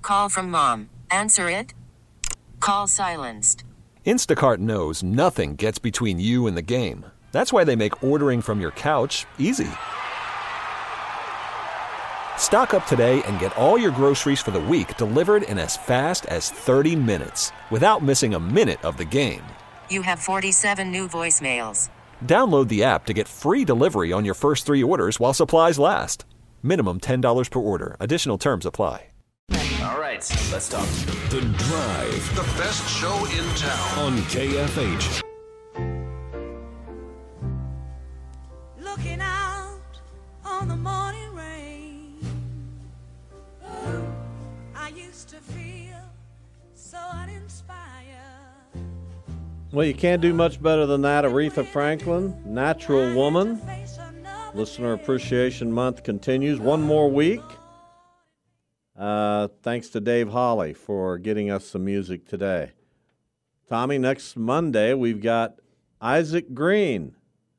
Call from mom. Answer it. Call silenced. Instacart knows nothing gets between you and the game. That's why they make ordering from your couch easy. Stock up today and get all your groceries for the week delivered in as fast as 30 minutes without missing a minute of the game. You have 47 new voicemails. Download the app to get free delivery on your first 3 orders while supplies last. Minimum $10 per order. Additional terms apply. All right, let's talk. The Drive. The best show in town. On KFH. Looking out on the morning rain, I used to feel so uninspired. Well, you can't do much better than that. Aretha Franklin, Natural Woman. Listener Appreciation Month continues. One more week. Thanks to Dave Holly for getting us some music today. Tommy, next Monday we've got Isaac Green.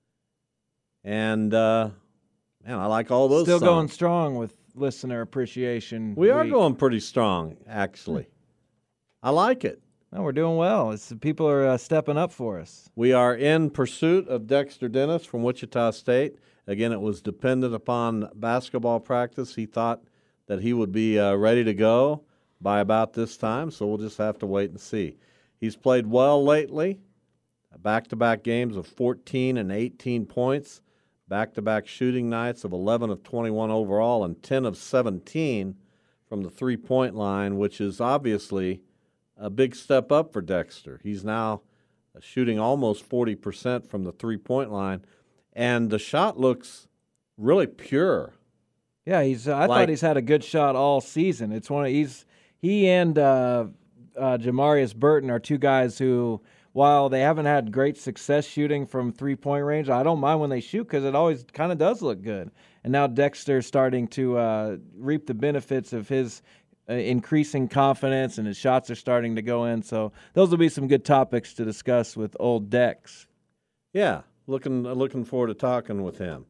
And, man, I like all those Still songs. going strong with Listener Appreciation We are Week. going pretty strong, actually. I like it. No, we're doing well. People are stepping up for us. We are in pursuit of Dexter Dennis from Wichita State. Again, it was dependent upon basketball practice. He thought that he would be ready to go by about this time, so we'll just have to wait and see. He's played well lately, back-to-back games of 14 and 18 points, back-to-back shooting nights of 11 of 21 overall and 10 of 17 from the three-point line, which is obviously a big step up for Dexter. He's now shooting almost 40% from the three-point line, and the shot looks really pure. Yeah, I thought he's had a good shot all season. It's he and Jamarius Burton are two guys who, while they haven't had great success shooting from three-point range, I don't mind when they shoot because it always kind of does look good. And now Dexter's starting to reap the benefits of his increasing confidence, and his shots are starting to go in. So those will be some good topics to discuss with old Dex. Yeah, looking forward to talking with him.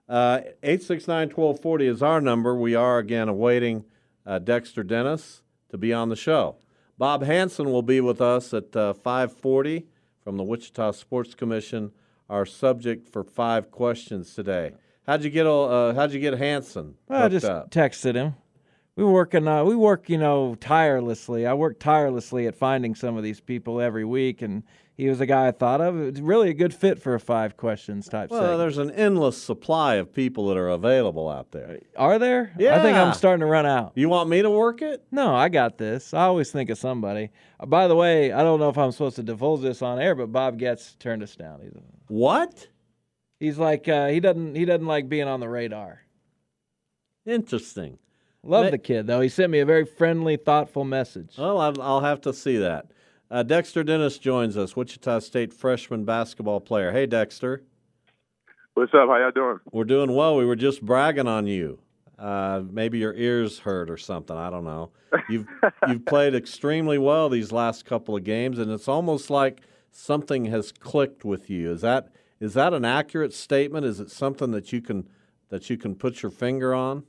869-1240 is our number. We are, again, awaiting Dexter Dennis to be on the show. Bob Hansen will be with us at 5:40 from the Wichita Sports Commission, our subject for 5 questions today. How'd you get Hansen? I just texted him. We work, tirelessly. I work tirelessly at finding some of these people every week, and he was a guy I thought of. It's really a good fit for a 5 questions type Well, segment. there's an endless supply of people that are available out there. Are there? Yeah. I think I'm starting to run out. You want me to work it? No, I got this. I always think of somebody. By the way, I don't know if I'm supposed to divulge this on air, but Bob Getz turned us down. What? He's like he doesn't like being on the radar. Interesting. Love the kid, though. He sent me a very friendly, thoughtful message. Well, I'll have to see that. Dexter Dennis joins us, Wichita State freshman basketball player. Hey, Dexter. What's up? How y'all doing? We're doing well. We were just bragging on you. Maybe your ears hurt or something. I don't know. You've played extremely well these last couple of games, and it's almost like something has clicked with you. Is that an accurate statement? Is it something that you can put your finger on?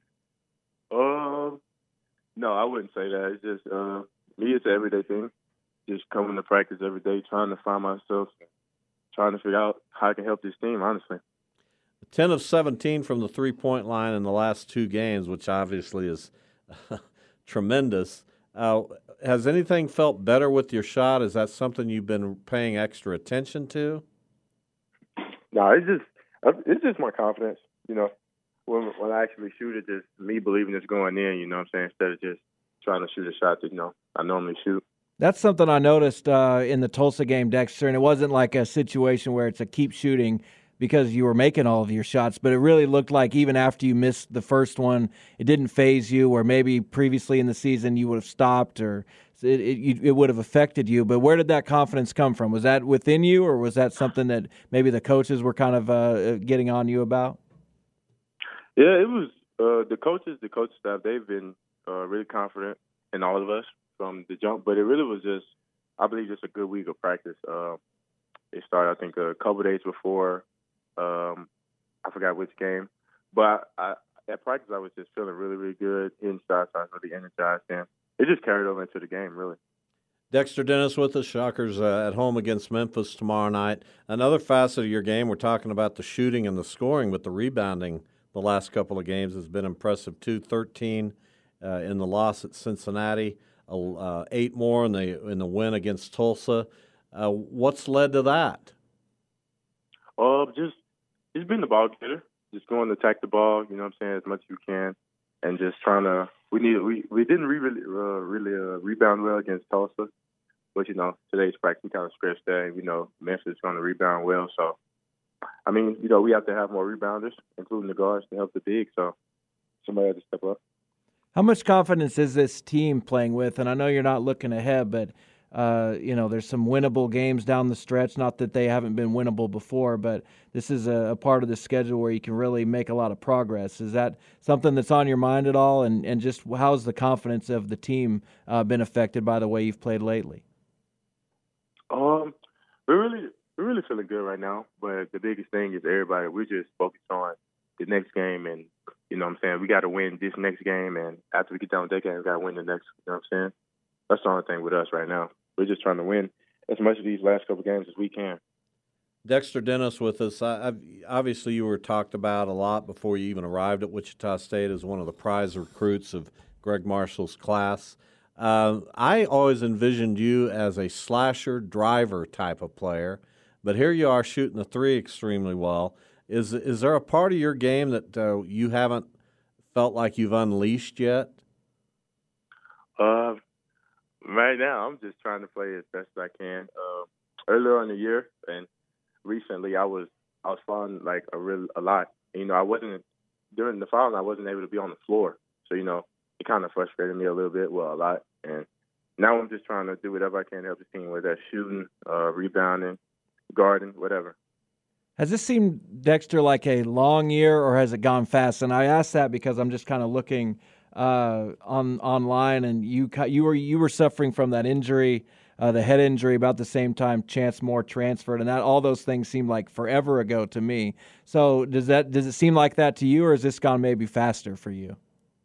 No, I wouldn't say that. It's just me. It's an everyday thing. Just coming to practice every day, trying to find myself, trying to figure out how I can help this team. Honestly, 10 of 17 from the three-point line in the last 2 games, which obviously is tremendous. Has anything felt better with your shot? Is that something you've been paying extra attention to? No, it's just my confidence. When I actually shoot it, just me believing it's going in. You know what I'm saying? Instead of just trying to shoot a shot that I normally shoot. That's something I noticed in the Tulsa game, Dexter, and it wasn't like a situation where it's a keep shooting because you were making all of your shots, but it really looked like even after you missed the first one, it didn't faze you, or maybe previously in the season you would have stopped, or it would have affected you. But where did that confidence come from? Was that within you, or was that something that maybe the coaches were kind of getting on you about? Yeah, it was the coaching staff. They've been really confident in all of us from the jump, but it really was just, I believe, just a good week of practice. It started, I think, a couple days before. I forgot which game, but at practice I was just feeling really, really good inside. So I was really energized, and it just carried over into the game, really. Dexter Dennis with us. Shockers at home against Memphis tomorrow night. Another facet of your game, we're talking about the shooting and the scoring, but the rebounding the last couple of games has been impressive too. 13 in the loss at Cincinnati, 8 more in the win against Tulsa. What's led to that? Just being the ball getter, just going to attack the ball. You know what I'm saying, as much as you can, and just trying to. We didn't really rebound well against Tulsa, but you know today's practice we kind of stretched that. And, Memphis is going to rebound well, so I mean we have to have more rebounders, including the guards, to help the big. So somebody has to step up. How much confidence is this team playing with? And I know you're not looking ahead, but there's some winnable games down the stretch. Not that they haven't been winnable before, but this is a part of the schedule where you can really make a lot of progress. Is that something that's on your mind at all? And just how's the confidence of the team been affected by the way you've played lately? We're really feeling good right now. But the biggest thing is everybody. We're just focused on the next game, and you know what I'm saying, we got to win this next game, and after we get done with that game, we got to win the next. You know what I'm saying? That's the only thing with us right now. We're just trying to win as much of these last couple of games as we can. Dexter Dennis with us. Obviously, you were talked about a lot before you even arrived at Wichita State as one of the prize recruits of Greg Marshall's class. I always envisioned you as a slasher driver type of player, but here you are shooting the three extremely well. Is there a part of your game that you haven't felt like you've unleashed yet? Right now, I'm just trying to play as best as I can. Earlier in the year and recently, I was fouling like a lot. I wasn't during the fouling. I wasn't able to be on the floor, so it kind of frustrated me a little bit. Well, a lot. And now I'm just trying to do whatever I can to help the team, whether that's shooting, rebounding, guarding, whatever. Has this seemed, Dexter, like a long year, or has it gone fast? And I ask that because I'm just kind of looking online, and you were suffering from that injury, the head injury, about the same time Chance Moore transferred, and that all those things seem like forever ago to me. So does it seem like that to you, or has this gone maybe faster for you?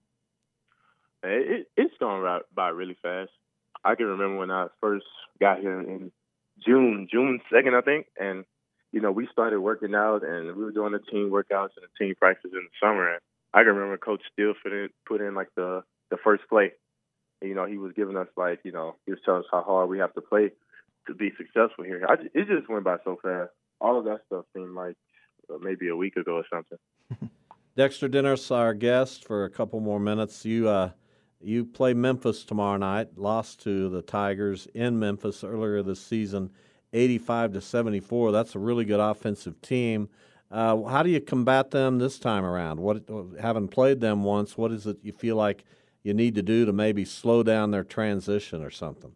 It's gone by really fast. I can remember when I first got here in June 2nd, I think, and we started working out, and we were doing the team workouts and the team practice in the summer. And I can remember Coach Steele put in like the first play. He was giving us he was telling us how hard we have to play to be successful here. It just went by so fast. All of that stuff seemed like maybe a week ago or something. Dexter Dennis, our guest, for a couple more minutes. You play Memphis tomorrow night. Lost to the Tigers in Memphis earlier this season, 85-74. That's a really good offensive team. How do you combat them this time around? Having played them once, what is it you feel like you need to do to maybe slow down their transition or something?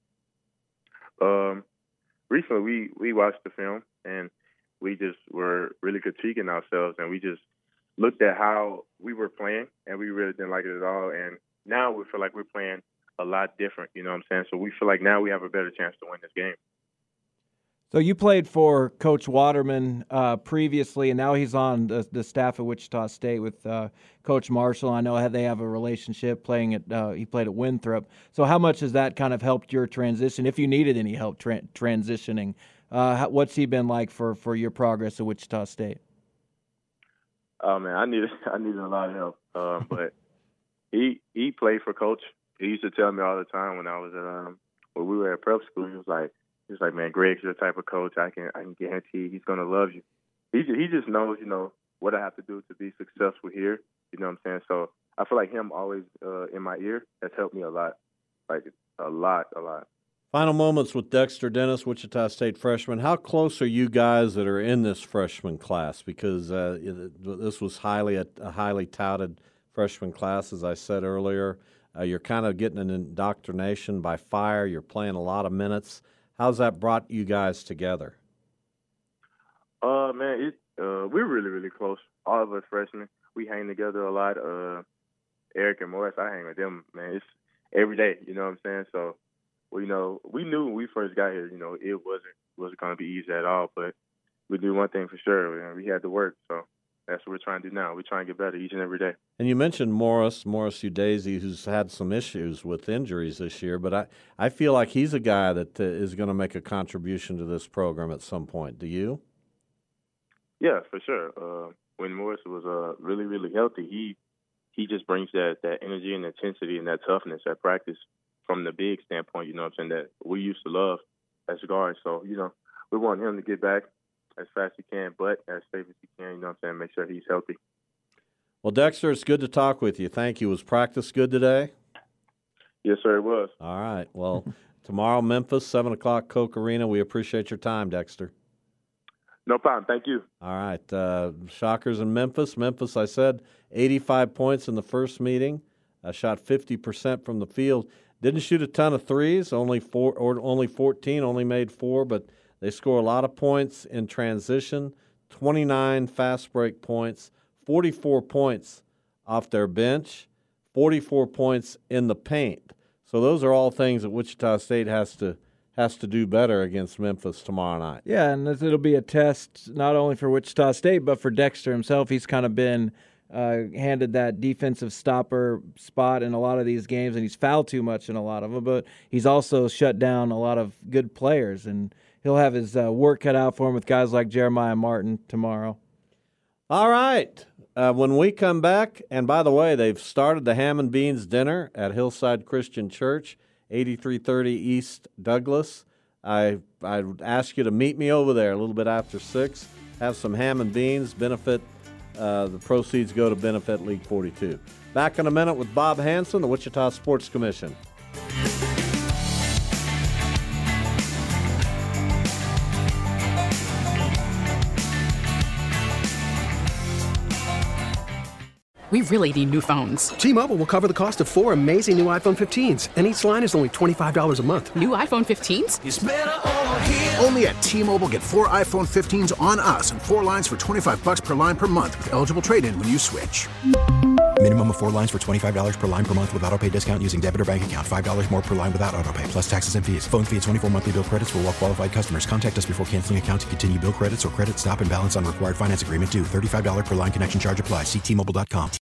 Recently, we watched the film, and we just were really critiquing ourselves, and we just looked at how we were playing, and we really didn't like it at all. And now we feel like we're playing a lot different, you know what I'm saying? So we feel like now we have a better chance to win this game. So you played for Coach Waterman previously, and now he's on the staff at Wichita State with Coach Marshall. I know they have a relationship playing he played at Winthrop. So how much has that kind of helped your transition, if you needed any help transitioning? What's he been like for your progress at Wichita State? Oh, man, I needed a lot of help. But he played for Coach. He used to tell me all the time when I was when we were at prep school, he was like, man, Greg's the type of coach I can guarantee he's gonna love you. He just knows, what I have to do to be successful here. You know what I'm saying? So I feel like him always in my ear has helped me a lot, like a lot. Final moments with Dexter Dennis, Wichita State freshman. How close are you guys that are in this freshman class? Because this was a highly touted freshman class, as I said earlier. You're kind of getting an indoctrination by fire. You're playing a lot of minutes. How's that brought you guys together? Man, we're really, really close. All of us freshmen, we hang together a lot. Eric and Morris, I hang with them, man. It's every day, you know what I'm saying? So, we knew when we first got here, it wasn't going to be easy at all. But we knew one thing for sure, man. We had to work. So that's what we're trying to do now. We're trying to get better each and every day. And you mentioned Morris Udeze, who's had some issues with injuries this year, but I feel like he's a guy that is going to make a contribution to this program at some point. Do you? Yeah, for sure. When Morris was really, really healthy, he just brings that energy and intensity and that toughness at practice from the big standpoint, you know what I'm saying, that we used to love as guards. So, you know, we want him to get back as fast as he can, but as safe as he can, you know what I'm saying, make sure he's healthy. Well, Dexter, it's good to talk with you. Thank you. Was practice good today? Yes, sir, it was. All right. Well, tomorrow, Memphis, 7 o'clock, Koch Arena. We appreciate your time, Dexter. No problem. Thank you. All right. Shockers in Memphis. Memphis, I said, 85 points in the first meeting. Shot 50% from the field. Didn't shoot a ton of threes, only 14, only made 4, but they score a lot of points in transition, 29 fast break points, 44 points off their bench, 44 points in the paint. So those are all things that Wichita State has to do better against Memphis tomorrow night. Yeah, and it'll be a test not only for Wichita State, but for Dexter himself. He's kind of been handed that defensive stopper spot in a lot of these games, and he's fouled too much in a lot of them, but he's also shut down a lot of good players, and he'll have his work cut out for him with guys like Jeremiah Martin tomorrow. All right. When we come back, and by the way, they've started the Ham and Beans dinner at Hillside Christian Church, 8330 East Douglas. I'd ask you to meet me over there a little bit after 6. Have some ham and beans, benefit. The proceeds go to benefit League 42. Back in a minute with Bob Hanson, the Wichita Sports Commission. We really need new phones. T-Mobile will cover the cost of 4 amazing new iPhone 15s, and each line is only $25 a month. New iPhone 15s? It's better over here. Only at T-Mobile, get 4 iPhone 15s on us and 4 lines for $25 per line per month with eligible trade-in when you switch. Minimum of 4 lines for $25 per line per month with autopay discount using debit or bank account. $5 more per line without autopay, plus taxes and fees. Phone fee at 24 monthly bill credits for well-qualified customers. Contact us before canceling account to continue bill credits or credit stop and balance on required finance agreement due. $35 per line connection charge applies. See T-Mobile.com.